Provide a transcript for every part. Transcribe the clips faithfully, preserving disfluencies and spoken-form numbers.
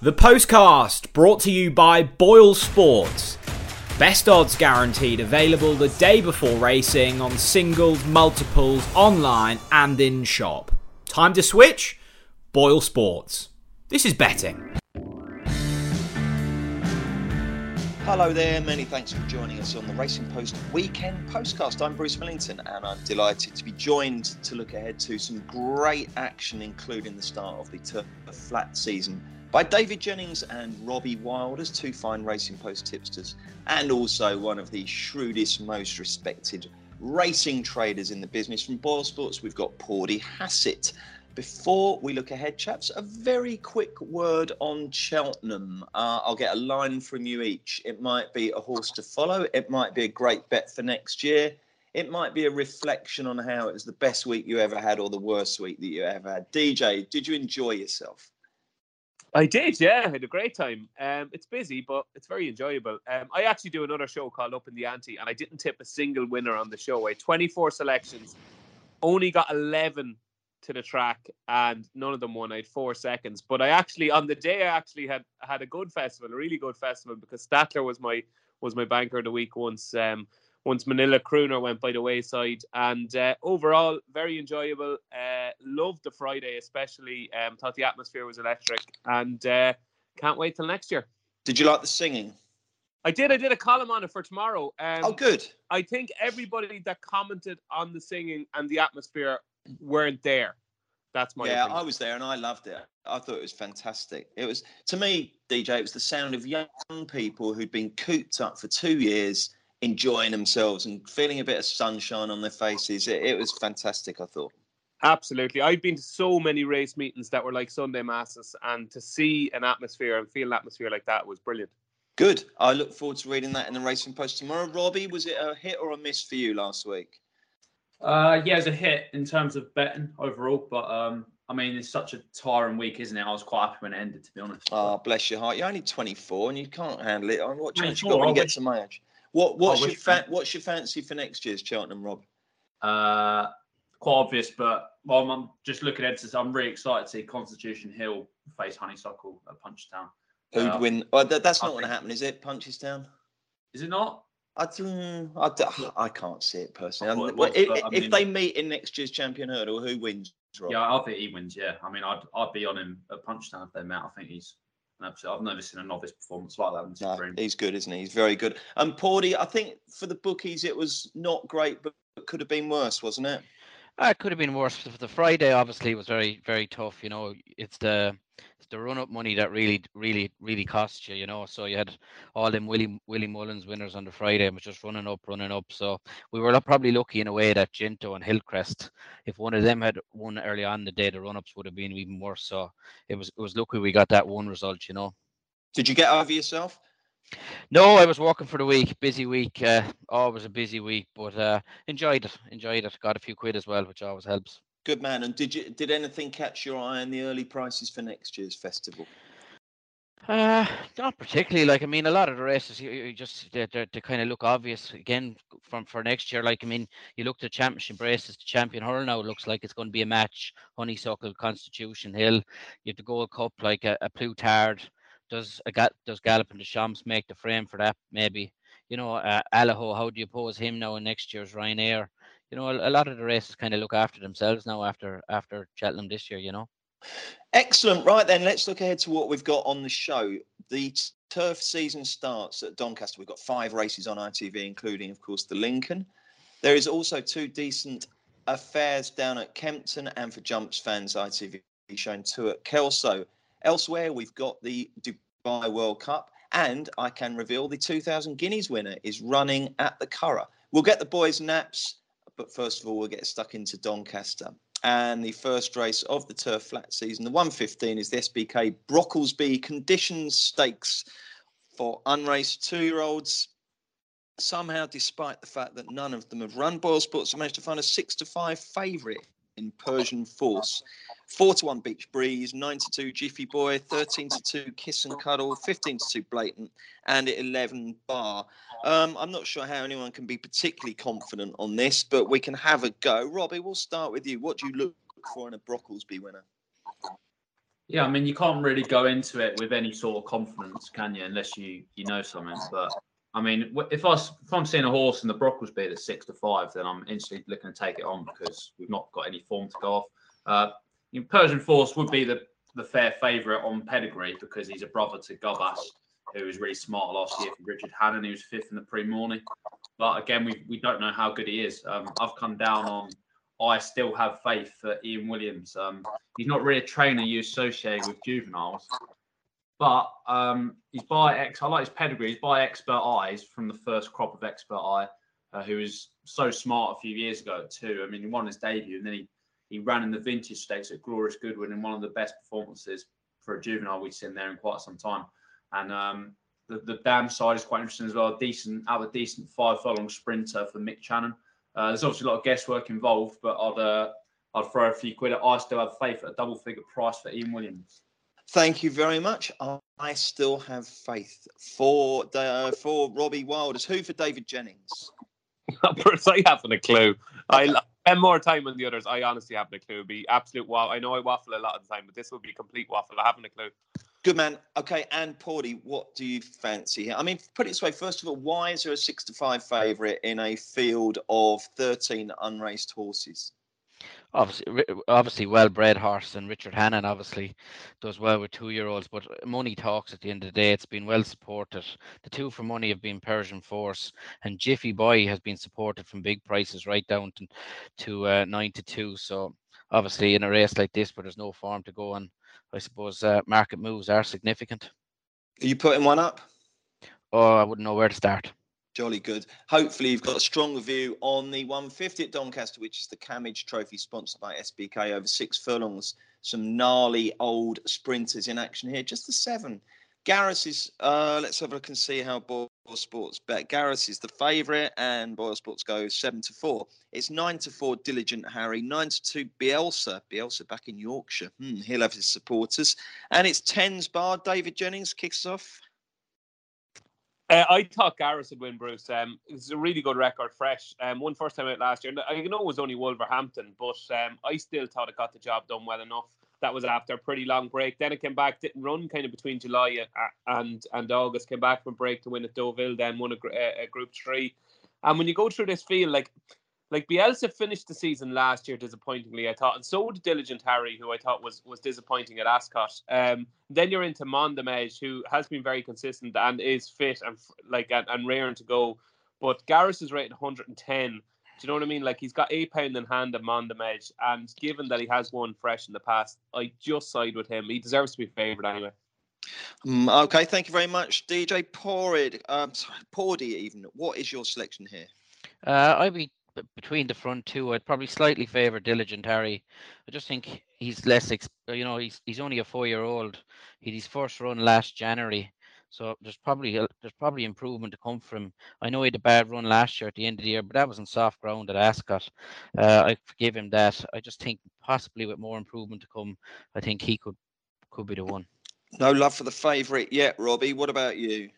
The Postcast, brought to you by Boyle Sports. Best odds guaranteed, available the day before racing on singles, multiples, online and in shop. Time to switch? Boyle Sports. This is betting. Hello there, many thanks for joining us on the Racing Post Weekend Postcast. I'm Bruce Millington and I'm delighted to be joined to look ahead to some great action, including the start of the Turf Flat season, by David Jennings and Robbie Wild as two fine Racing Post tipsters, and also one of the shrewdest, most respected racing traders in the business. From Boyle Sports, we've got Pordy Hassett. Before we look ahead, chaps, a very quick word on Cheltenham. Uh, I'll get a line from you each. It might be a horse to follow. It might be a great bet for next year. It might be a reflection on how it was the best week you ever had or the worst week that you ever had. D J, did you enjoy yourself? I did, yeah. I had a great time. Um, it's busy, but it's very enjoyable. Um, I actually do another show called Up in the Ante, and I didn't tip a single winner on the show. I had twenty-four selections, only got eleven to the track, and none of them won. I had four seconds. But I actually, on the day, I actually had had a good festival, a really good festival, because Statler was my was my banker of the week once. Um, Once Manila Crooner went by the wayside, and uh, overall very enjoyable. Uh, loved the Friday especially. Um, thought the atmosphere was electric, and uh, can't wait till next year. Did you like the singing? I did. I did a column on it for tomorrow. Um, oh, good. I think everybody that commented on the singing and the atmosphere weren't there. That's my yeah. opinion. I was there and I loved it. I thought it was fantastic. It was, to me, D J, it was the sound of young people who'd been cooped up for two years. Enjoying themselves and feeling a bit of sunshine on their faces. It, it was fantastic, I thought. Absolutely. I've been to so many race meetings that were like Sunday masses, and to see an atmosphere and feel an atmosphere like that was brilliant. Good. I look forward to reading that in the Racing Post tomorrow. Robbie, was it a hit or a miss for you last week? Uh, yeah, it was a hit in terms of betting overall, but um, I mean, it's such a tiring week, isn't it? I was quite happy when it ended, to be honest. Oh, bless your heart. You're only twenty-four and you can't handle it. What chance you twenty-four, got when you I get wish- to my age? What, what's, I your wish, fa- what's your fancy for next year's Cheltenham, Rob? Uh, quite obvious, but well, I'm just looking at it. I'm really excited to see Constitution Hill face Honeysuckle at Punchestown. Who'd Uh, win? Oh, that, that's I not going to think- happen, is it? Punchestown? Is it not? I, mm, I, d- I can't see it personally. I thought it Um, was, if but I if mean- they meet in next year's Champion Hurdle, who wins, Rob? Yeah, I think he wins. Yeah, I mean, I'd I'd be on him at Punchestown if they met. I think he's an absolute. I've never seen a novice performance like that on the No, screen. he's good, isn't he? He's very good. And um, Pordy, I think for the bookies, it was not great, but could have been worse, wasn't it? Uh, it could have been worse. The Friday obviously was very, very tough. You know, it's the it's the run-up money that really, really, really costs you. You know, so you had all them Willie Willie Mullins winners on the Friday, and was just running up, running up. So we were probably lucky in a way that Ginto and Hillcrest, if one of them had won early on in the day, the run-ups would have been even worse. So it was it was lucky we got that one result. You know. Did you get over yourself? No, I was working for the week, busy week. Uh, always a busy week, but uh, enjoyed it. Enjoyed it. Got a few quid as well, which always helps. Good man. And did you did anything catch your eye in the early prices for next year's festival? Uh, not particularly. Like I mean, a lot of the races, you, you just they they kind of look obvious again from for next year. Like I mean, you look at the championship races, the Champion Hurl now looks like it's going to be a match. Honeysuckle, Constitution Hill. You have the Gold Cup, like a, a Plutard. Does a does Gallop and the Champs make the frame for that? Maybe. You know, uh, Allaho, how do you pose him now in next year's Ryanair? You know, a, a lot of the races kind of look after themselves now after after Cheltenham this year. You know. Excellent. Right then, let's look ahead to what we've got on the show. The t- turf season starts at Doncaster. We've got five races on I T V, including, of course, the Lincoln. There is also two decent affairs down at Kempton, and for Jumps fans, I T V showing two at Kelso. Elsewhere, we've got the Dubai World Cup, and I can reveal the two thousand Guineas winner is running at the Curragh. We'll get the boys' naps, but first of all, we'll get stuck into Doncaster. And the first race of the Turf Flat season, the one fifteen, is the S B K Brocklesby Conditions Stakes for unraced two-year-olds. Somehow, despite the fact that none of them have run, Boyle Sports have managed to find a six to five favourite in Persian Force. four to one Beach Breeze, nine to two Jiffy Boy, thirteen to two Kiss and Cuddle, fifteen to two Blatant, and eleven Bar. Um, I'm not sure how anyone can be particularly confident on this, but we can have a go. Robbie, we'll start with you. What do you look for in a Brocklesby winner? Yeah, I mean, you can't really go into it with any sort of confidence, can you? Unless you you know something. But I mean, if I if I'm seeing a horse in the Brocklesby at six to five, then I'm instantly looking to take it on because we've not got any form to go off. Uh, you know, Persian Force would be the the fair favourite on pedigree because he's a brother to Gobas, who was really smart last year for Richard Hannon. He was fifth in the pre-morning. But again, we we don't know how good he is. Um, I've come down on. I still have faith for Ian Williams. Um, he's not really a trainer you associate with juveniles, but um, he's by ex. I like his pedigree. He's by Expert Eyes from the first crop of Expert Eye, uh, who was so smart a few years ago too. I mean, he won his debut, and then he he ran in the Vintage Stakes at Glorious Goodwin in one of the best performances for a juvenile we've seen there in quite some time. And um, the the dam side is quite interesting as well. Decent, out of a decent five furlong sprinter for Mick Channon. Uh, there's obviously a lot of guesswork involved, but I'd uh, I'd throw a few quid at. I still have faith at a double figure price for Ian Williams. Thank you very much. I still have faith for uh, for Robbie Wilders. Who for David Jennings? I haven't a clue. I spend more time than the others. I honestly haven't a clue. It'd be absolute wow. I know I waffle a lot of the time, but this will be a complete waffle. I haven't a clue. Good man. Okay, and Paudy, what do you fancy here? I mean, put it this way. First of all, why is there a six to five favourite in a field of thirteen unraced horses? Obviously, obviously, well-bred horse, and Richard Hannon obviously does well with two-year-olds. But money talks at the end of the day. It's been well supported. The two for money have been Persian Force, and Jiffy Boy has been supported from big prices right down to, to uh, nine to two. So obviously, in a race like this, where there's no form to go on, I suppose uh, market moves are significant. Are you putting one up? Oh, I wouldn't know where to start. Jolly good. Hopefully you've got a stronger view on the one fifty at Doncaster, which is the Camage Trophy sponsored by S B K over six furlongs. Some gnarly old sprinters in action here. Just the seven. Garris is, uh, let's have a look and see how Boyle Sports bet. Garris is the favourite and Boyle Sports goes seven to four. It's nine to four Diligent Harry, nine to two Bielsa. Bielsa back in Yorkshire. Hmm, he'll have his supporters. And it's tens bar. David Jennings kicks off. Uh, I thought Garris would win, Bruce. Um, it's a really good record, fresh. Um, won first time out last year. I know it was only Wolverhampton, but um, I still thought it got the job done well enough. That was after a pretty long break. Then it came back, didn't run kind of between July and and August. Came back from break to win at Deauville, then won a, a, a Group Three. And when you go through this field, like like Bielsa finished the season last year disappointingly, I thought, and so did Diligent Harry, who I thought was was disappointing at Ascot. Um, then you're into Mondamage, who has been very consistent and is fit and like and, and raring to go. But Garris is rated one hundred ten. Do you know what I mean? Like, he's got eight pound in hand at Mondamage, and given that he has won fresh in the past, I just side with him. He deserves to be favoured anyway. Um, okay, thank you very much, D J Porrid. Um, sorry, Pordy even. What is your selection here? Uh, I'd be between the front two. I'd probably slightly favour Diligent Harry. I just think he's less, you know, he's he's only a four-year-old. He had his first run last January. So there's probably there's probably improvement to come from him. I know he had a bad run last year at the end of the year, but that was on soft ground at Ascot. Uh, I forgive him that. I just think possibly with more improvement to come, I think he could could be the one. No love for the favourite yet, Robbie. What about you?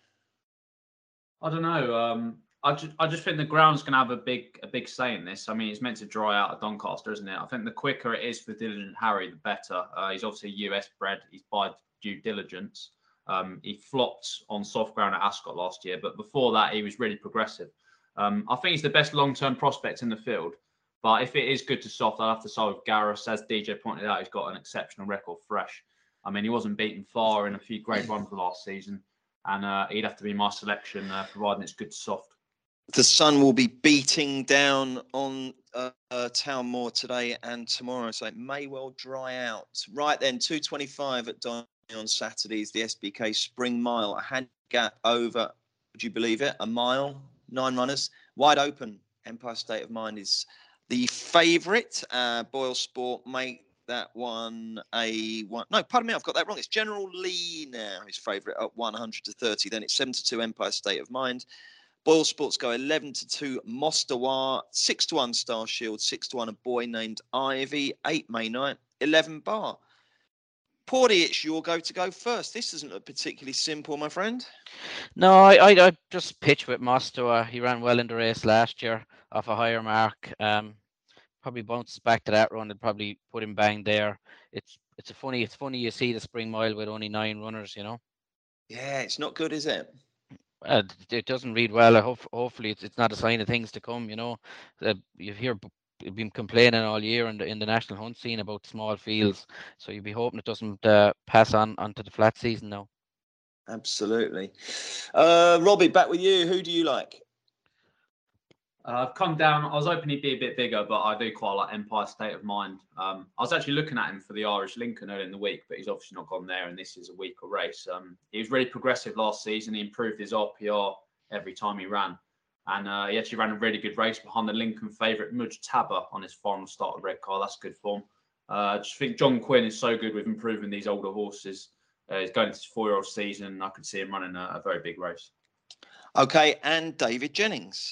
I don't know. Um, I just I just think the ground's going to have a big a big say in this. I mean, it's meant to dry out at Doncaster, isn't it? I think the quicker it is for Diligent Harry, the better. Uh, he's obviously U S bred. He's by due diligence. Um, he flopped on soft ground at Ascot last year, but before that, he was really progressive. Um, I think he's the best long-term prospect in the field. But if it is good to soft, I'll have to side with Garris. As D J pointed out, he's got an exceptional record fresh. I mean, he wasn't beaten far in a few grade ones last season, and uh, he'd have to be my selection, uh, providing it's good to soft. The sun will be beating down on uh, uh, Town Moor today and tomorrow, so it may well dry out. Right then, two twenty-five at Don. On Saturdays, the S B K Spring Mile, a hand gap over, would you believe it, a mile, nine runners, wide open. Empire State of Mind is the favourite. Uh, Boyle Sport make that one a one. No, pardon me, I've got that wrong. It's General Lee now, his favourite at one hundred to thirty. Then it's seven to two Empire State of Mind. Boyle Sports go eleven to two Mostawar, six to one Star Shield, six to one a boy named Ivy, eight May night, eleven Bar. Pordy, it's your go to go first. This isn't a particularly simple, my friend. No, I, I, I just pitched with Mostowa. He ran well in the race last year off a higher mark. Um, probably bounces back to that run and probably put him bang there. It's it's a funny, it's funny you see the Spring Mile with only nine runners, you know. Yeah, it's not good, is it? Uh, it doesn't read well. I hope, hopefully, it's, it's not a sign of things to come. You know, uh, you hear you've been complaining all year in the in the national hunt scene about small fields, so you'd be hoping it doesn't uh, pass on onto the flat season now. Absolutely. Uh, Robbie, back with you. Who do you like? Uh, I've come down. I was hoping he'd be a bit bigger, but I do quite like Empire State of Mind. Um, I was actually looking at him for the Irish Lincoln earlier in the week, but he's obviously not gone there, and this is a weaker race. Um, he was really progressive last season. He improved his R P R every time he ran, and uh, he actually ran a really good race behind the Lincoln favourite Mujtaba on his final start of Red Car. That's good form. Uh, I just think John Quinn is so good with improving these older horses. Uh, he's going into his four-year-old season. I could see him running a, a very big race. Okay, and David Jennings.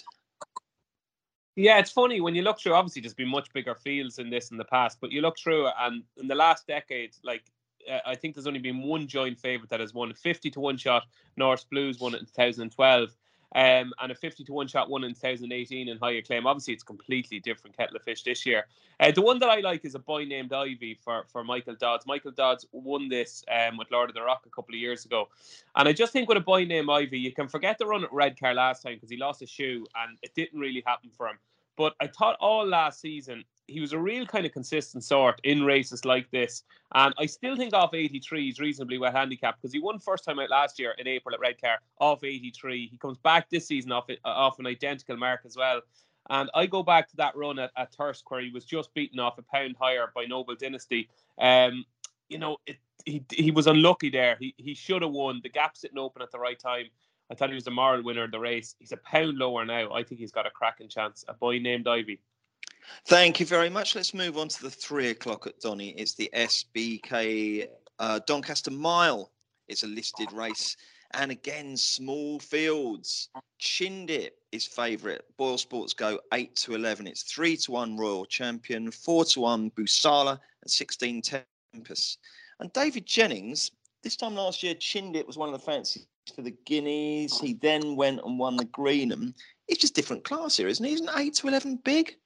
Yeah, it's funny when you look through. Obviously, there's been much bigger fields in this in the past, but you look through it, and in the last decade, like uh, I think there's only been one joint favourite that has won. fifty to one shot Norse Blues won it in two thousand twelve, um, and a fifty to one shot won in two thousand eighteen in High Acclaim. Obviously, it's completely different kettle of fish this year. Uh, the one that I like is a boy named Ivy for, for Michael Dodds. Michael Dodds won this um, with Lord of the Rock a couple of years ago. And I just think with a boy named Ivy, you can forget the run at Red Car last time because he lost a shoe and it didn't really happen for him. But I thought all last season, he was a real kind of consistent sort in races like this. And I still think off eighty-three is reasonably well handicapped because he won first time out last year in April at Red Car off eighty-three. He comes back this season off, off an identical mark as well. And I go back to that run at, at Thirsk where he was just beaten off a pound higher by Noble Dynasty. Um, you know, it, he he was unlucky there. He he should have won. The gap sitting open at the right time. I thought he was the moral winner of the race. He's a pound lower now. I think he's got a cracking chance. A boy named Ivy. Thank you very much. Let's move on to the three o'clock at Donny. It's the S B K uh, Doncaster Mile. It's a listed race. And again, small fields. Chindit is favourite. Boyle Sports go eight to eleven. It's three to one Royal Champion, four to one Busala, and sixteen Tempest. And David Jennings, this time last year, Chindit was one of the fancies for the Guineas. He then went and won the Greenham. It's just different class here, isn't he? Isn't eight to eleven big?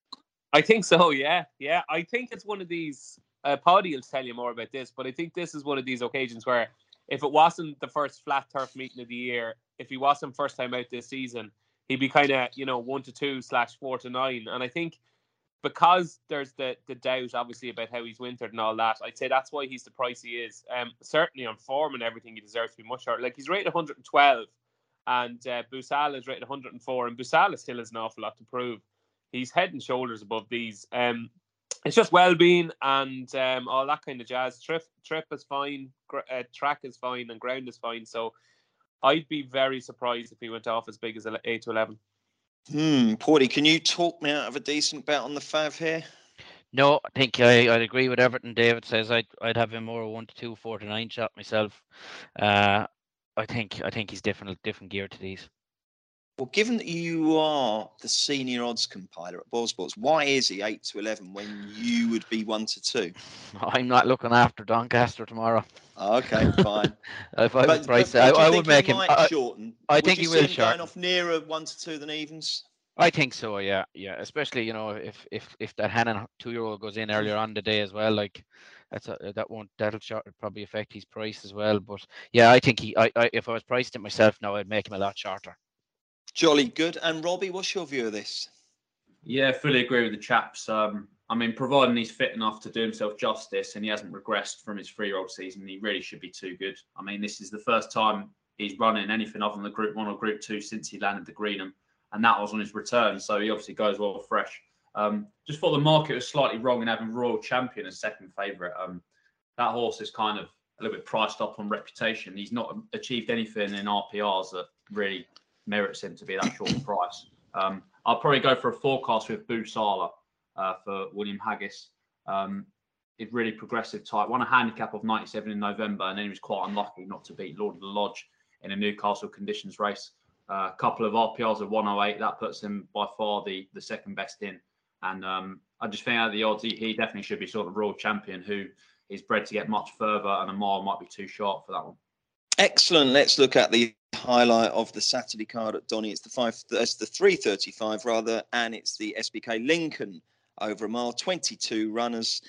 I think so, yeah. Yeah, I think it's one of these, uh, Paddy will tell you more about this, but I think this is one of these occasions where if it wasn't the first flat turf meeting of the year, if he wasn't first time out this season, he'd be kind of, you know, one to two slash four to nine. And I think because there's the, the doubt, obviously, about how he's wintered and all that, I'd say that's why he's the price he is. Um, certainly on form and everything, he deserves to be much higher. Like, he's rated one hundred twelve, and uh, Busala is rated one hundred four, and Busala still has an awful lot to prove. He's head and shoulders above these. Um, it's just well-being and um, all that kind of jazz. Trip, trip is fine, uh, track is fine, and ground is fine. So I'd be very surprised if he went off as big as eight to eleven. Hmm, Porty, can you talk me out of a decent bet on the Fav here? No, I think I, I'd agree with everything David says. I'd I'd have him more one to two, four to nine shot myself. Uh, I think I think he's different different gear to these. Well, given that you are the senior odds compiler at Boyle Sports, why is he eight to eleven when you would be one to two? I'm not looking after Doncaster tomorrow. Oh, okay, fine. if I but, would price but, it, but I, I would would make him. Might shorten? I, I would think you he will see him shorten. Going off nearer one to two than evens. I think so. Yeah, yeah. Especially you know if if if that Hannon two-year-old goes in earlier on the day as well, like that's a, that won't that'll short, probably affect his price as well. But yeah, I think he. I, I if I was priced it myself now, I'd make him a lot shorter. Jolly good. And Robbie, what's your view of this? Yeah, fully agree with the chaps. Um, I mean, providing he's fit enough to do himself justice and he hasn't regressed from his three-year-old season, he really should be too good. I mean, this is the first time he's running anything other than the Group One or Group Two since he landed the Greenham, and that was on his return. So he obviously goes well fresh. Um, just thought the market was slightly wrong in having Royal Champion as second favourite. Um, that horse is kind of a little bit priced up on reputation. He's not achieved anything in R P Rs that really merits him to be that short price. Um, I'll probably go for a forecast with Busala uh, for William Haggis. Um, he's really progressive type. Won a handicap of ninety-seven in November, and then he was quite unlucky not to beat Lord of the Lodge in a Newcastle conditions race. A uh, couple of R P Rs of one oh eight. That puts him by far the, the second best in. And um, I just think out of the odds, he, he definitely should be sort of Royal Champion, who is bred to get much further, and a mile might be too short for that one. Excellent. Let's look at the highlight of the Saturday card at Donny. It's the five. It's the three thirty-five rather, and it's the S B K Lincoln over a mile. twenty-two runners.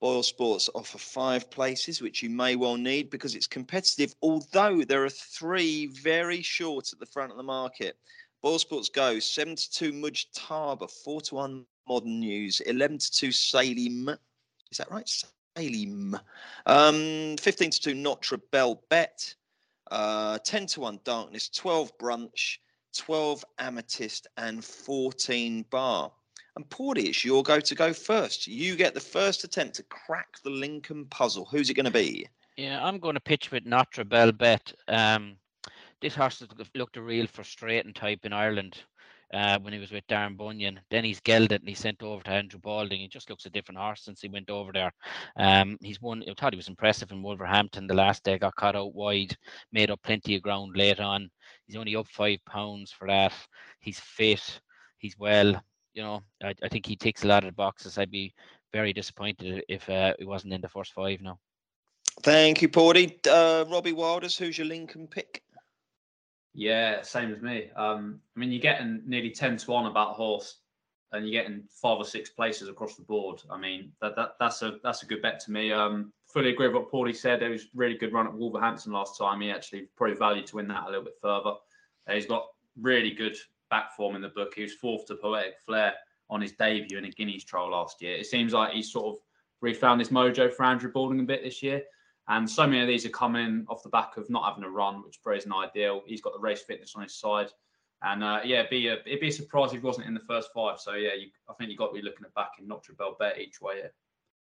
Boyle Sports offer five places, which you may well need because it's competitive, although there are three very short at the front of the market. Boyle Sports Go, seven to two Mujtaba, four to one Modern News, eleven to two Salim. Is that right? Salim. Um, fifteen to two Notre Belle Bet, uh, ten to one Darkness, twelve Brunch, twelve Amethyst, and fourteen Bar. And Porty, it's your go to go first. You get the first attempt to crack the Lincoln puzzle. Who's it going to be? Yeah, I'm going to pitch with Notre Belle Bet. Um, this horse has looked a real frustrating type in Ireland uh, when he was with Darren Bunyan. Then he's gelded and he's sent over to Andrew Balding. He just looks a different horse since he went over there. Um, he's won. I thought he was impressive in Wolverhampton the last day. Got caught out wide, made up plenty of ground late on. He's only up five pounds for that. He's fit. He's well. You know, I, I think he ticks a lot of the boxes. I'd be very disappointed if uh, he wasn't in the first five now. Thank you, Porty. Uh, Robbie Wilders, who's your Lincoln pick? Yeah, same as me. Um, I mean, you're getting nearly ten to one about a horse, and you're getting five or six places across the board. I mean, that, that that's a that's a good bet to me. Um, fully agree with what Porty said. It was a really good run at Wolverhampton last time. He actually probably valued to win that a little bit further. Uh, he's got really good back form in the book. He was fourth to Poetic Flair on his debut in a Guineas trial last year. It seems like he's sort of refound his mojo for Andrew Balding a bit this year. And so many of these are coming off the back of not having a run, which probably isn't ideal. He's got the race fitness on his side. And uh, yeah, it'd be, a, it'd be a surprise if he wasn't in the first five. So yeah, you, I think you've got to be looking at backing Notre Belle Bet each way here.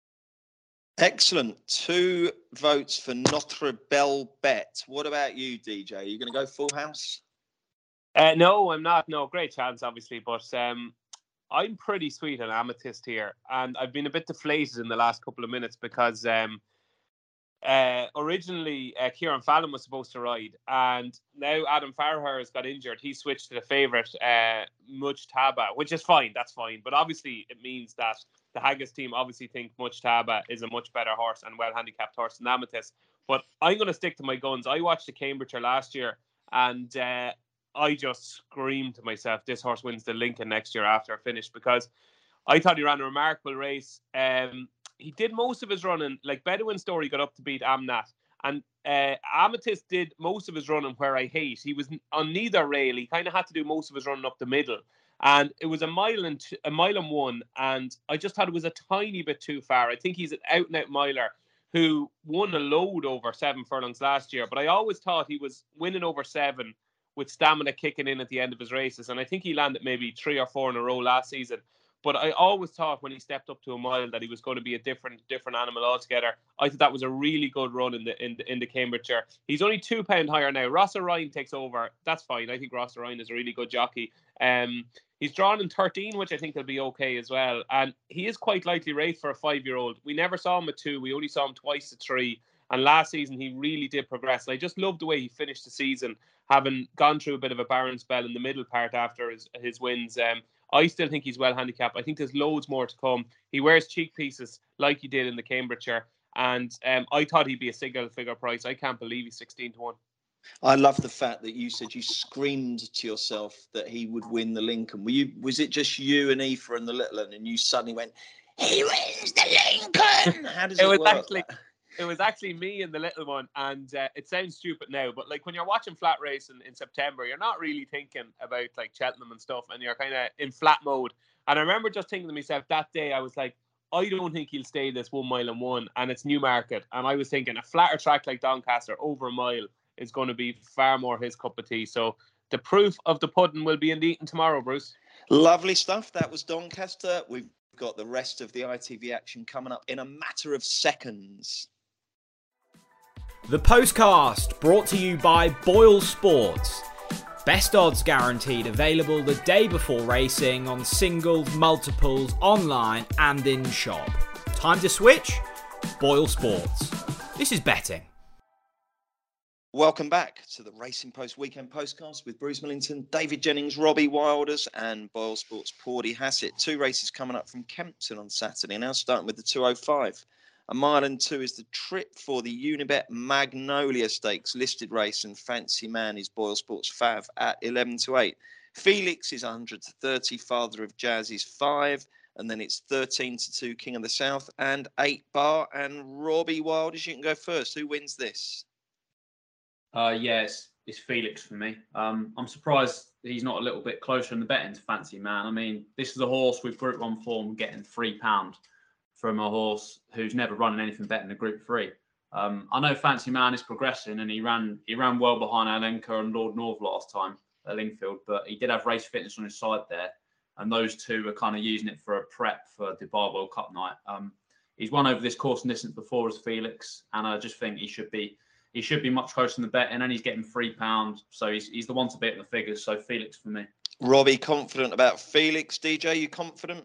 Excellent. Two votes for Notre Belle Bet. What about you, D J? Are you going to go full house? Uh, no, I'm not. No, great chance, obviously. But um, I'm pretty sweet on Amethyst here. And I've been a bit deflated in the last couple of minutes because um, uh, originally uh, Kieran Fallon was supposed to ride. And now Adam Farrar has got injured. He switched to the favourite, uh, Mujtaba, which is fine. That's fine. But obviously it means that the Haggis team obviously think Mujtaba is a much better horse and well-handicapped horse than Amethyst. But I'm going to stick to my guns. I watched the Cambridgeshire last year and uh, I just screamed to myself, this horse wins the Lincoln next year after I finished, because I thought he ran a remarkable race. Um, he did most of his running, like Bedouin Story got up to beat Amnat. And uh, Amethyst did most of his running where I hate. He was on neither rail. He kind of had to do most of his running up the middle. And it was a mile and two, a mile and one. And I just thought it was a tiny bit too far. I think he's an out and out miler who won a load over seven furlongs last year. But I always thought he was winning over seven with stamina kicking in at the end of his races. And I think he landed maybe three or four in a row last season. But I always thought when he stepped up to a mile that he was going to be a different different animal altogether. I thought that was a really good run in the in the, in the Cambridgeshire. He's only two pound higher now. Ross O'Ryan takes over. That's fine. I think Ross O'Ryan is a really good jockey. Um, he's drawn in thirteen, which I think will be okay as well. And he is quite lightly raced for a five-year-old. We never saw him at two. We only saw him twice at three. And last season, he really did progress. And I just loved the way he finished the season, having gone through a bit of a barren spell in the middle part after his, his wins. Um, I still think he's well handicapped. I think there's loads more to come. He wears cheek pieces like he did in the Cambridgeshire. And um, I thought he'd be a single figure price. I can't believe he's sixteen to one. I love the fact that you said you screamed to yourself that he would win the Lincoln. Were you, was it just you and Aoife and the little one and you suddenly went, he wins the Lincoln? How does it, it was work? Actually, it was actually me and the little one. And uh, it sounds stupid now, but like when you're watching flat racing in September, you're not really thinking about like Cheltenham and stuff, and you're kind of in flat mode. And I remember just thinking to myself that day, I was like, I don't think he'll stay this one mile and one, and it's Newmarket. And I was thinking a flatter track like Doncaster over a mile is going to be far more his cup of tea. So the proof of the pudding will be in the eating tomorrow, Bruce. Lovely stuff. That was Doncaster. We've got the rest of the I T V action coming up in a matter of seconds. The Postcast, brought to you by Boyle Sports. Best odds guaranteed, available the day before racing on singles, multiples, online and in shop. Time to switch? Boyle Sports. This is betting. Welcome back to the Racing Post Weekend Postcast with Bruce Millington, David Jennings, Robbie Wilders and Boyle Sports' Porty Hassett. Two races coming up from Kempton on Saturday. Now starting with the two oh five. A mile and two is the trip for the Unibet Magnolia Stakes listed race, and Fancy Man is Boyle Sports Fav at eleven to eight. Felix is one hundred to thirty. Father of Jazz is five. and then it's thirteen to two King of the South and eight Bar. And Robbie Wilders, you can go first. Who wins this? Uh, yeah, it's, it's Felix for me. Um, I'm surprised he's not a little bit closer in the betting to Fancy Man. I mean, this is a horse with Group One form getting three pound from a horse who's never running anything better than a Group Three. Um, I know Fancy Man is progressing, and he ran he ran well behind Alenka and Lord North last time at Lingfield, but he did have race fitness on his side there, and those two are kind of using it for a prep for Dubai World Cup night. Um, he's won over this course and distance before as Felix, and I just think he should be he should be much closer in the betting, and he's getting three pounds, so he's he's the one to beat in the figures. So Felix for me. Robbie, confident about Felix. D J, you confident?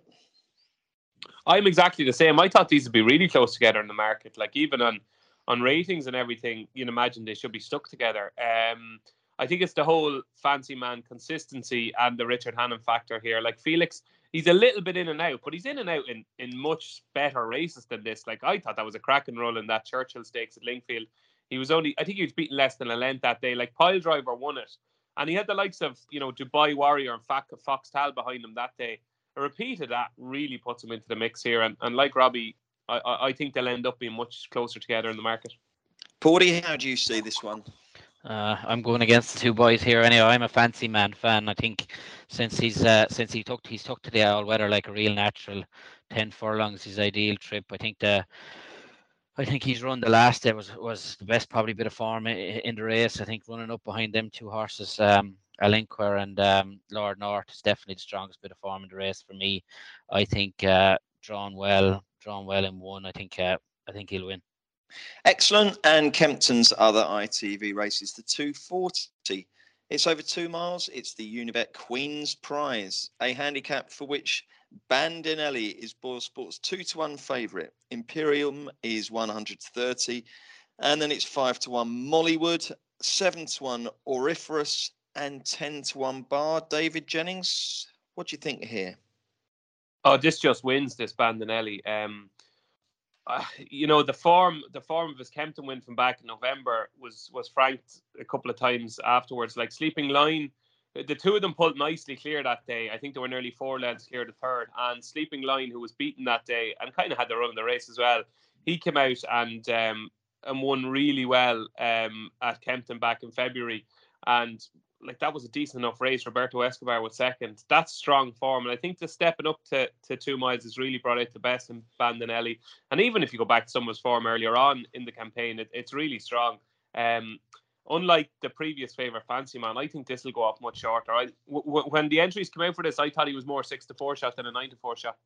I'm exactly the same. I thought these would be really close together in the market. Like even on, on ratings and everything, you'd imagine they should be stuck together. Um, I think it's the whole Fancy Man consistency and the Richard Hannon factor here. Like Felix, he's a little bit in and out, but he's in and out in, in much better races than this. Like I thought that was a cracking run in that Churchill Stakes at Lingfield. He was only, I think he was beaten less than a length that day. Like Pile Driver won it. And he had the likes of, you know, Dubai Warrior and Fox Tal behind him that day. A repeat of that really puts him into the mix here. And, and like Robbie, I, I think they'll end up being much closer together in the market. Porty, how do you see this one? Uh, I'm going against the two boys here. Anyway, I'm a Fancy Man fan. I think since he's uh, since he took he's took to the all weather like a real natural. Ten furlongs, his ideal trip. I think the I think he's run the last day was was the best probably bit of form in, in the race. I think running up behind them two horses. Um, Alinquer and um, Lord North is definitely the strongest bit of form in the race for me. I think uh, drawn well, drawn well in one. I think uh, I think he'll win. Excellent. And Kempton's other I T V race is the two forty. It's over two miles. It's the Unibet Queen's Prize, a handicap for which Bandinelli is Boyle Sports two to one favourite. Imperium is one hundred thirty, and then it's five to one Mollywood, seven to one Auriferous, and ten to one Bar. David Jennings, what do you think here? Oh, this just wins this Bandinelli. Um, uh, you know, the form the form of his Kempton win from back in November was was franked a couple of times afterwards. Like Sleeping Line, the two of them pulled nicely clear that day. I think they were nearly four lengths clear the third. And Sleeping Line, who was beaten that day and kind of had the run of the race as well, he came out and um, and won really well um, at Kempton back in February. And like that was a decent enough race. Roberto Escobar was second. That's strong form. And I think the stepping up to, to two miles has really brought out the best in Bandinelli. And even if you go back to some of his form earlier on in the campaign, it, it's really strong. Um, unlike the previous favourite Fancy Man, I think this will go off much shorter. I, w- when the entries came out for this, I thought he was more six to four shot than a nine to four shot.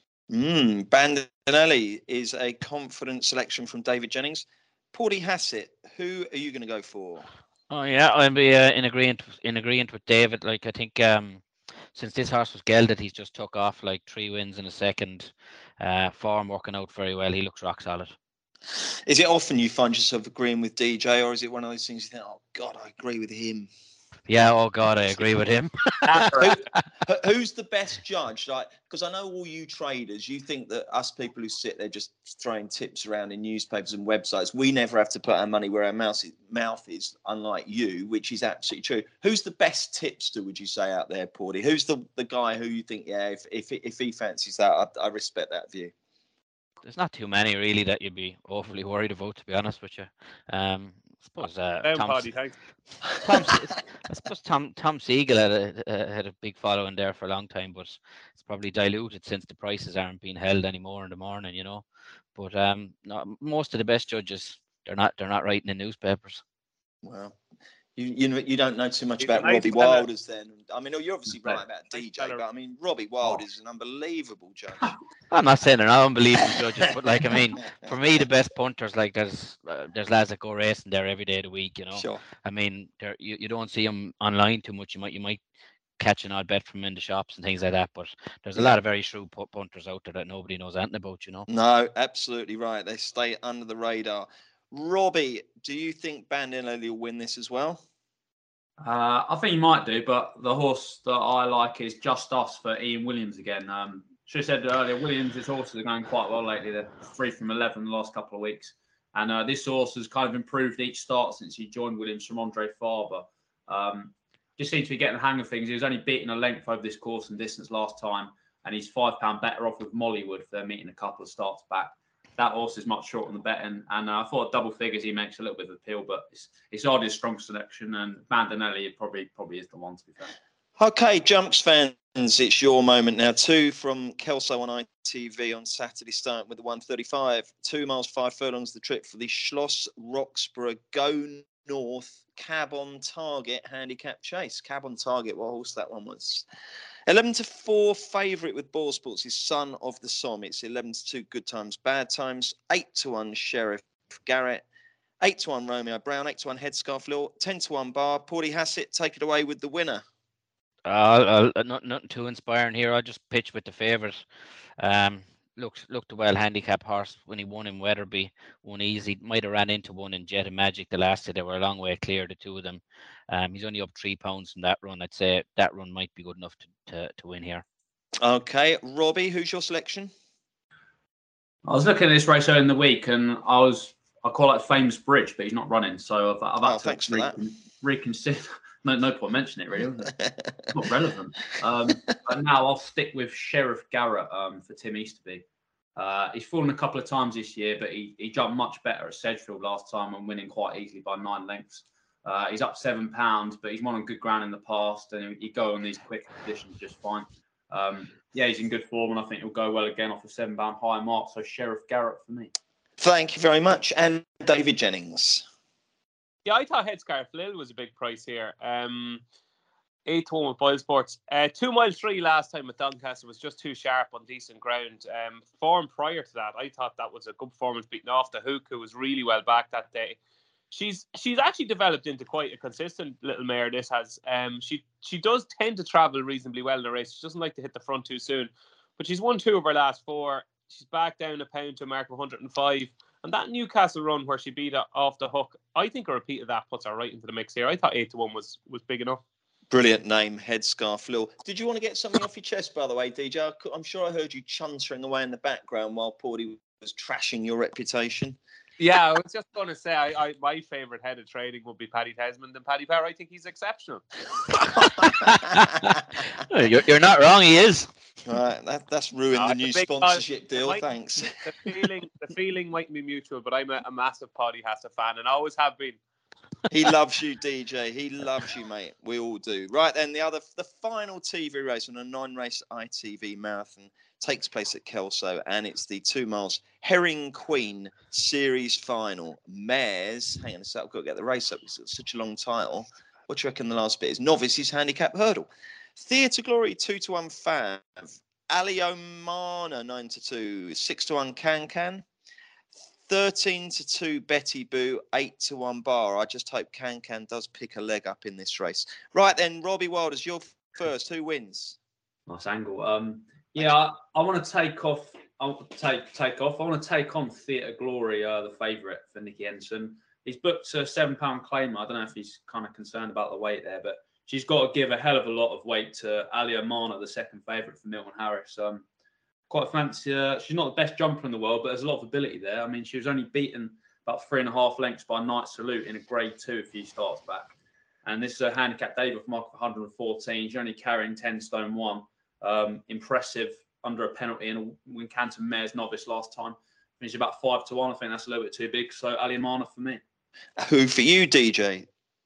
Mm, Bandinelli is a confident selection from David Jennings. Porty Hassett, who are you going to go for? Oh yeah, I'll be uh, in agreement in agreement with David. Like I think um, since this horse was gelded, he's just took off like three wins in a second. Uh, form working out very well. He looks rock solid. Is it often you find yourself agreeing with D J, or is it one of those things you think, oh God, I agree with him? Yeah, oh God, I agree with him. Who, who's the best judge? Like, because I know all you traders, you think that us people who sit there just throwing tips around in newspapers and websites, we never have to put our money where our mouth is, mouth is unlike you, which is absolutely true. Who's the best tipster, would you say, out there, Porty? Who's the, the guy who you think, yeah, if if, if he fancies that, I, I respect that view? There's not too many really that you'd be overly worried about, to be honest with you. Um, I suppose uh, Um, Tom, Paddy, thanks. Tom, I suppose Tom Tom Siegel had a uh, had a big following there for a long time, but it's probably diluted since the prices aren't being held anymore in the morning, you know. But um, no, most of the best judges, they're not they're not writing in newspapers. Well, you you know, you don't know too much He's about a nice Robbie fella. Wilders then. I mean, you're obviously right about Nice D J, fella. but I mean, Robbie Wilders is an unbelievable judge. I'm not saying they're not unbelievable judges, but like I mean, for me, the best punters, like there's uh, there's lads that go racing there every day of the week, you know. Sure. I mean, there you, you don't see them online too much. You might you might catch an odd bet from in the shops and things like that, but there's a lot of very shrewd pu- punters out there that nobody knows anything about, you know. No, absolutely right. They stay under the radar. Robbie, do you think Bandinelli will win this as well? Uh, I think he might do, but the horse that I like is Just Us for Ian Williams again. Um, should have said earlier, Williams' his horses are going quite well lately. They're three from eleven the last couple of weeks. And uh, this horse has kind of improved each start since he joined Williams from Andre Farber. Um, just seems to be getting the hang of things. He was only beaten a length over this course and distance last time. and he's five pound better off with Mollywood for meeting a couple of starts back. That horse is much shorter on the betting, and uh, I thought double figures he makes a little bit of appeal, but it's it's already a strong selection, and Bandinelli probably probably is the one, to be fair. Okay, Jumps fans, it's your moment now. Two from Kelso on I T V on Saturday, starting with the one thirty-five. Two miles, five furlongs, the trip for the Schloss Roxburgh Go North Cab on Target handicap chase. Cab on Target, what horse that one was? eleven to four favourite with Ball Sports is Son of the Somme. It's eleven to two Good Times, Bad Times. eight to one Sheriff Garrett. eight to one Romeo Brown. eight to one Headscarf Lil. ten to one Bar. Porty Hassett, take it away with the winner. Uh, uh, not, nothing too inspiring here. I'll just pitch with the favourite. Um, looked looked a well handicap horse when he won in Wetherby. Won easy. Might have ran into one in Jet of Magic the last day. They were a long way clear, the two of them. Um, he's only up three pounds from that run. I'd say that run might be good enough to, to, to win here. Okay, Robbie, who's your selection? I was looking at this race earlier in the week, and I was I call it Famous Bridge, but he's not running, so I've, I've had Oh, to thanks for re- that. reconsider. No, no point mentioning it, really. Was it? It's not relevant. Um, but now I'll stick with Sheriff Garrett um, for Tim Easterby. Uh, he's fallen a couple of times this year, but he, he jumped much better at Sedgefield last time and winning quite easily by nine lengths. Uh, he's up seven pounds, but he's won on good ground in the past, and he'd go on these quick conditions just fine. Um, yeah, he's in good form, and I think he'll go well again off a seven pound high mark. So Sheriff Garrett for me. Thank you very much. And David Jennings. Yeah, I thought Headscarf Lil was a big price here. Um, eight to one with Boyle Sports. Uh, two mile three last time with Doncaster was just too sharp on decent ground. Um, form prior to that, I thought that was a good performance, beating off the Hook, who was really well back that day. She's she's actually developed into quite a consistent little mare. This has. Um, she she does tend to travel reasonably well in a race. She doesn't like to hit the front too soon, but she's won two of her last four. She's back down a pound to a mark of one hundred five. And that Newcastle run where she beat off the Hook, I think a repeat of that puts her right into the mix here. I thought eight to one was was big enough. Brilliant name, Headscarf Lil. Did you want to get something off your chest, by the way, D J? I'm sure I heard you chuntering away in the background while Porty was trashing your reputation. Yeah, I was just going to say, I, I my favourite head of trading would be Paddy Tasman than Paddy Power. I think he's exceptional. you're, you're not wrong, he is. Right, that, that's ruined No, the it's a new big sponsorship time. deal. Might- Thanks. The feeling the feeling might be mutual, but I'm a, a massive Paddy Hassett fan and always have been. He loves you, D J. He loves you, mate. We all do. Right then, the other, the final T V race on a non-race I T V marathon takes place at Kelso, and it's the two miles Herring Queen Series final. Mares, hang on a sec, I've got to get the race up. It's such a long title. What do you reckon the last bit is? Novices Handicap Hurdle. Theatre Glory two to one Fav. Ali Omana nine to two. Six to one Can Can. thirteen to two Betty Boo, eight to one Bar. I just hope Can Can does pick a leg up in this race. Right then, Robbie Wilders, you're first. Who wins? Nice angle. Um, yeah, I, I want to take off. I want to take take off. I want to take on Theatre Glory, uh, the favourite for Nicky Henson. He's booked a seven pound claimer. I don't know if he's kind of concerned about the weight there, but she's got to give a hell of a lot of weight to Ali Omana, the second favourite for Milton Harris. Um, quite fancy. Uh, she's not the best jumper in the world, but there's a lot of ability there. I mean, she was only beaten about three and a half lengths by Night Salute in a grade two a few starts back. And this is a handicap debut for mark of one hundred fourteen. She's only carrying ten stone one. Um, impressive under a penalty in a Wincanton Mares novice last time. Finished about five to one. I think that's a little bit too big. So Ali Omana for me. Who for you, D J?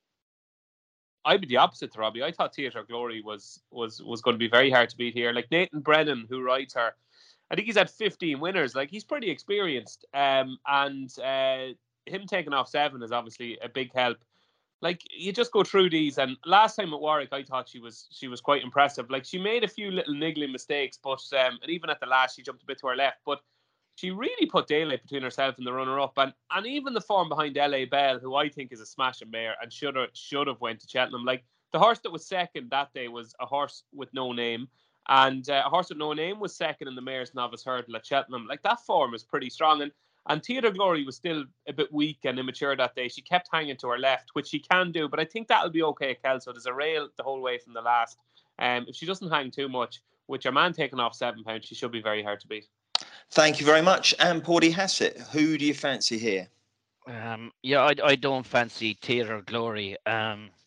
I'd be the opposite to Robbie. I thought Theatre Glory was was was going to be very hard to beat here. Like Nathan Brennan, who rides her, I think he's had fifteen winners. Like he's pretty experienced. Um, and uh, him taking off seven is obviously a big help. Like you just go through these, and last time at Warwick, I thought she was she was quite impressive. Like she made a few little niggling mistakes, but um, and even at the last, she jumped a bit to her left, but she really put daylight between herself and the runner-up, and and even the form behind L A Bell, who I think is a smashing mare and should have should have went to Cheltenham. Like the horse that was second that day was a horse with no name, and uh, a horse with no name was second in the Mares Novice Hurdle at Cheltenham. Like that form is pretty strong, and and Theatre Glory was still a bit weak and immature that day. She kept hanging to her left, which she can do, but I think that'll be okay at Kelso. There's a rail the whole way from the last. Um, if she doesn't hang too much, with your man taking off seven pounds, she should be very hard to beat. Thank you very much. And Porty Hassett, who do you fancy here? Um, yeah, I, I don't fancy Theatre Glory. Um,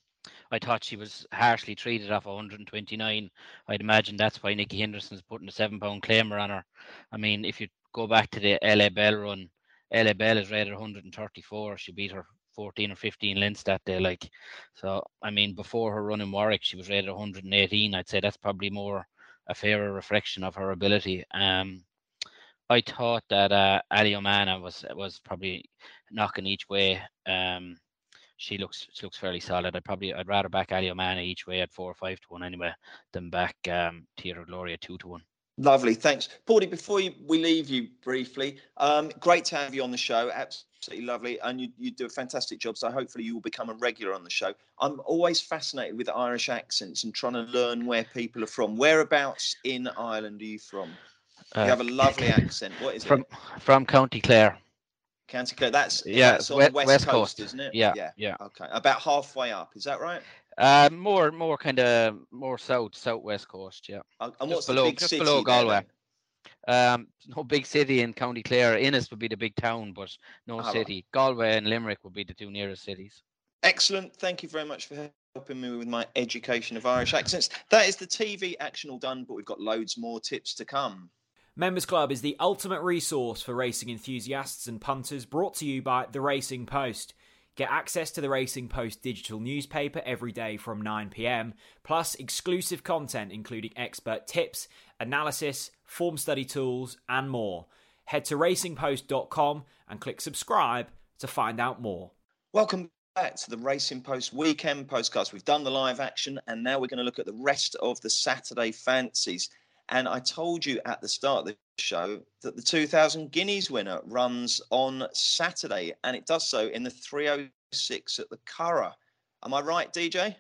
I thought she was harshly treated off one hundred twenty-nine. I'd imagine that's why Nicky Henderson's putting a seven pound claimer on her. I mean, if you go back to the L A Bell run, L A Bell is rated one hundred thirty-four. She beat her fourteen or fifteen lengths that day. Like, so I mean, before her run in Warwick, she was rated one hundred eighteen. I'd say that's probably more a fairer reflection of her ability. Um, I thought that uh, Ali Omana was was probably knocking each way. Um, she looks she looks fairly solid. I'd probably I'd rather back Ali Omana each way at four or five to one anyway than back um, Theatre Gloria two to one. Lovely, thanks, Paulie. Before you, we leave you briefly, um, great to have you on the show. Absolutely lovely, and you you do a fantastic job. So hopefully you will become a regular on the show. I'm always fascinated with Irish accents and trying to learn where people are from. Whereabouts in Ireland are you from? You Uh, have a lovely accent. What is from it? from County Clare. County Clare. That's Yeah, that's on we- the west, west coast, coast. isn't it? Yeah, yeah, yeah. Okay, about halfway up. Is that right? Uh, more more kind of more south southwest coast. Yeah, Uh, and Just what's below- the big just city below there, Galway. then? um, no big city in County Clare. Innis would be the big town, but no Ah, right. city. Galway and Limerick would be the two nearest cities. Excellent. Thank you very much for helping me with my education of Irish accents. That is the T V action all done, but we've got loads more tips to come. Members Club is the ultimate resource for racing enthusiasts and punters, brought to you by The Racing Post. Get access to The Racing Post digital newspaper every day from nine p m, plus exclusive content including expert tips, analysis, form study tools, and more. Head to racing post dot com and click subscribe to find out more. Welcome back to the Racing Post weekend postcast. We've done the live action, and now we're going to look at the rest of the Saturday fancies. And I told you at the start of the show that the two thousand Guineas winner runs on Saturday, and it does so in the three oh six at the Curragh. Am I right, D J?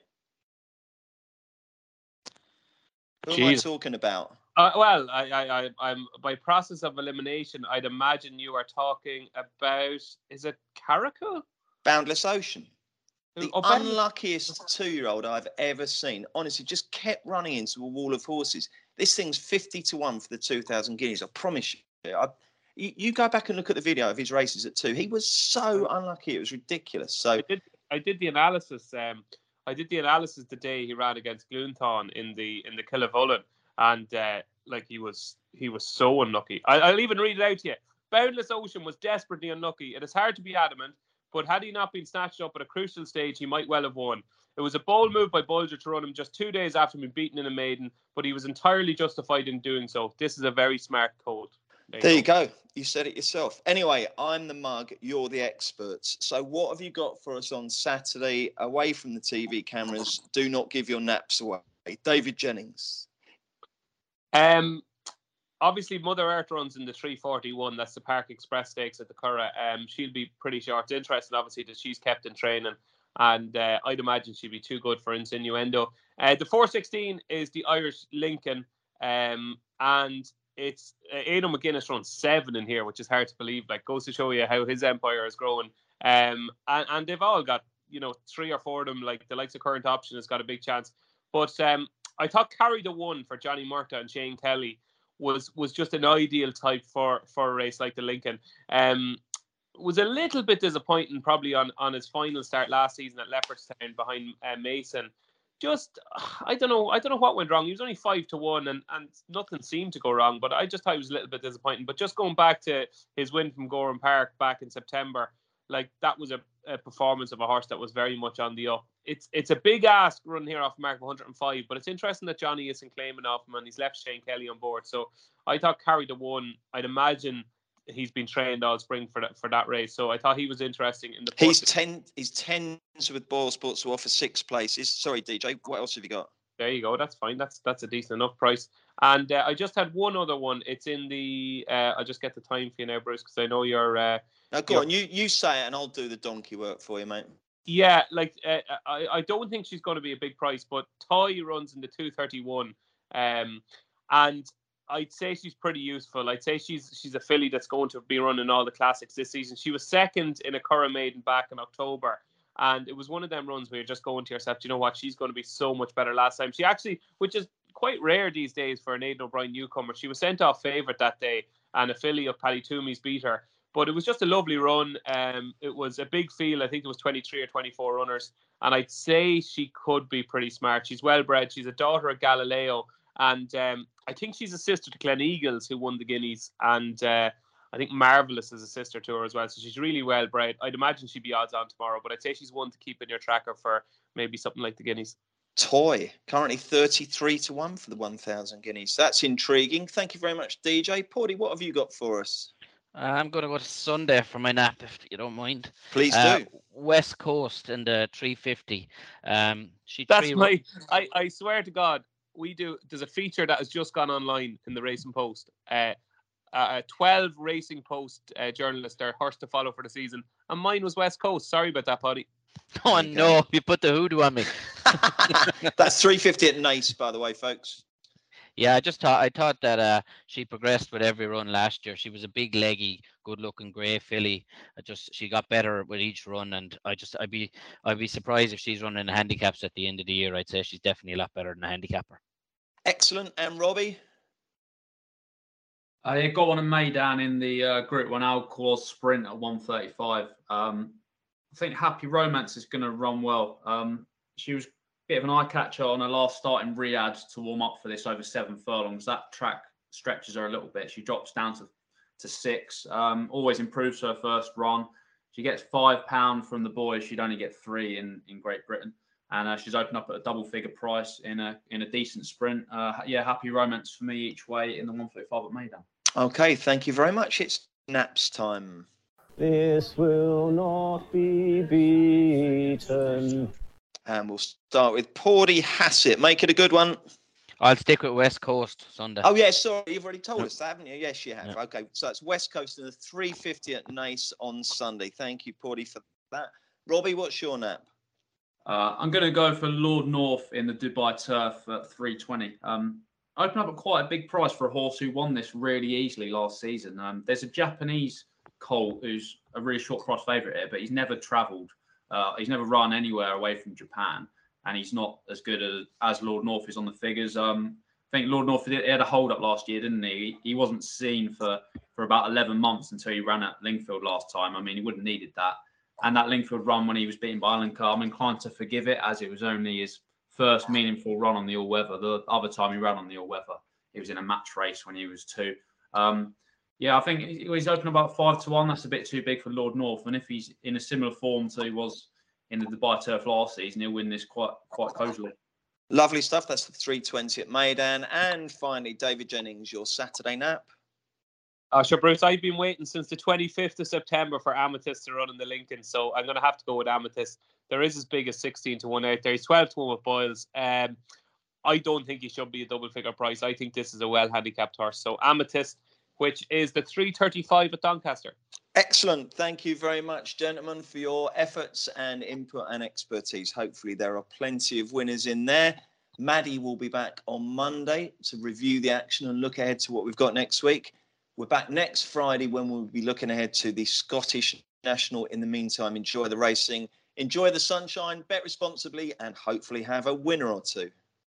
Who am I Jeez. talking about? Uh, well, I, I, I, I'm by process of elimination. I'd imagine you are talking about. Is it Caracal? Boundless Ocean. The Oh, Boundless- unluckiest two-year-old I've ever seen. Honestly, just kept running into a wall of horses. This thing's fifty to one for the two thousand Guineas. I promise you. I, you. You go back and look at the video of his races at two. He was so unlucky. It was ridiculous. So I did. I did the analysis. Um, I did the analysis the day he ran against Glunthon in the in the Killavullen, and uh, like he was he was so unlucky. I, I'll even read it out to you. Boundless Ocean was desperately unlucky. It is hard to be adamant, but had he not been snatched up at a crucial stage, he might well have won. It was a bold move by Bulger to run him just two days after being beaten in a maiden, but he was entirely justified in doing so. This is a very smart code. There, there you go. You said it yourself. Anyway, I'm the mug. You're the experts. So what have you got for us on Saturday away from the T V cameras? Do not give your naps away. David Jennings. Um, obviously, Mother Earth runs in the three forty-one. That's the Park Express Stakes at the Curragh. Um, she'll be pretty short. It's interesting, obviously, that she's kept in training, and uh, I'd imagine she'd be too good for Insinuendo. Uh, the four sixteen is the Irish Lincoln, um, and it's uh, Aidan McGuinness runs seven in here, which is hard to believe. Like, goes to show you how his empire is growing. Um, and, and they've all got, you know, three or four of them. Like the likes of Current Option has got a big chance. But um, I thought Carry the One for Johnny Murtagh and Shane Kelly was was just an ideal type for for a race like the Lincoln. Um, was a little bit disappointing probably on, on his final start last season at Leopardstown behind uh, Mason. Just I don't know I don't know what went wrong. He was only five to one and, and nothing seemed to go wrong. But I just thought he was a little bit disappointing. But just going back to his win from Gorham Park back in September, like that was a, a performance of a horse that was very much on the up. It's it's a big ask run here off mark one oh five, but it's interesting that Johnny isn't claiming off him and he's left Shane Kelly on board. So I thought Carry the One, I'd imagine he's been trained all spring for that for that race. So I thought he was interesting in the. He's ten. He's tens with Boyle Sports to offer six places. Sorry, D J. What else have you got? There you go. That's fine. That's that's a decent enough price. And uh, I just had one other one. It's in the. Uh, I'll just get the time for you now, Bruce, because I know you're. Uh, now go you're, on. You you say it, and I'll do the donkey work for you, mate. Yeah, like uh, I I don't think she's going to be a big price, but Toy runs in the two thirty-one, um, and I'd say she's pretty useful. I'd say she's she's a filly that's going to be running all the classics this season. She was second in a Curragh Maiden back in October, and it was one of them runs where you're just going to yourself, do you know what, she's going to be so much better last time. She actually, which is quite rare these days for an Aidan O'Brien newcomer, she was sent off favourite that day, and a filly of Paddy Toomey's beat her. But it was just a lovely run. Um, it was a big field. I think it was twenty-three or twenty-four runners. And I'd say she could be pretty smart. She's well bred. She's a daughter of Galileo. And um, I think she's a sister to Glen Eagles, who won the Guineas. And uh, I think Marvelous is a sister to her as well. So she's really well bred. I'd imagine she'd be odds on tomorrow. But I'd say she's one to keep in your tracker for maybe something like the Guineas. Toy, currently thirty-three to one for the one thousand Guineas. That's intriguing. Thank you very much, D J. Porty, what have you got for us? I'm going to go to Sunday for my nap, if you don't mind. Please uh, do. West Coast in the three fifty. Um, she That's three... my. I, I swear to God, we do. There's a feature that has just gone online in the Racing Post. Uh, uh, twelve Racing Post uh, journalists are first to follow for the season, and mine was West Coast. Sorry about that, Paddy. Oh no, you put the hoodoo on me. That's three fifty at Naas, by the way, folks. Yeah, I just thought I thought that uh, she progressed with every run last year. She was a big, leggy, good-looking grey filly. I just she got better with each run, and I just I'd be I'd be surprised if she's running handicaps at the end of the year. I'd say she's definitely a lot better than a handicapper. Excellent, and Robbie. I uh, got one in Maidan in the uh, Group One Alcor Sprint at one thirty-five. Um, I think Happy Romance is going to run well. Um, she was a bit of an eye catcher on her last start in Riyadh to warm up for this over seven furlongs. That track stretches her a little bit. She drops down to, to six. Um, always improves her first run. She gets five pound from the boys. She'd only get three in, in Great Britain, and uh, she's opened up at a double figure price in a in a decent sprint. Uh, yeah, Happy Romance for me each way in the one thirty-five at Maidan. Okay, thank you very much. It's naps time. This will not be beaten. And we'll start with Porty Hassett. Make it a good one. I'll stick with West Coast Sunday. Oh, yeah, sorry. You've already told Yep. us that, haven't you? Yes, you have. Yep. Okay, so it's West Coast and the three fifty at Naas on Sunday. Thank you, Porty, for that. Robbie, what's your nap? Uh, I'm going to go for Lord North in the Dubai Turf at three twenty. Um, open up at quite a big price for a horse who won this really easily last season. Um, there's a Japanese colt who's a really short price favourite here, but he's never travelled. Uh, he's never run anywhere away from Japan, and he's not as good as, as Lord North is on the figures. Um, I think Lord North he had a hold up last year, didn't he? He wasn't seen for, for about eleven months until he ran at Lingfield last time. I mean, he wouldn't have needed that. And that Lingfield run when he was beaten by Alencar, I'm inclined to forgive it, as it was only his first meaningful run on the all-weather. The other time he ran on the all-weather, he was in a match race when he was two. Um, yeah, I think he's open about five to one. That's a bit too big for Lord North. And if he's in a similar form to he was in the Dubai Turf last season, he'll win this quite quite cosily. Lovely stuff. That's the three twenty at Maidan. And finally, David Jennings, your Saturday nap. Uh, sure, Bruce, I've been waiting since the twenty-fifth of September for Amethyst to run in the Lincoln, so I'm going to have to go with Amethyst. There is as big as sixteen to one out there. He's twelve to one with Boyles. Um, I don't think he should be a double-figure price. I think this is a well-handicapped horse. So Amethyst, which is the three thirty-five at Doncaster. Excellent. Thank you very much, gentlemen, for your efforts and input and expertise. Hopefully there are plenty of winners in there. Maddie will be back on Monday to review the action and look ahead to what we've got next week. We're back next Friday when we'll be looking ahead to the Scottish National. In the meantime, enjoy the racing, enjoy the sunshine, bet responsibly, and hopefully have a winner or two.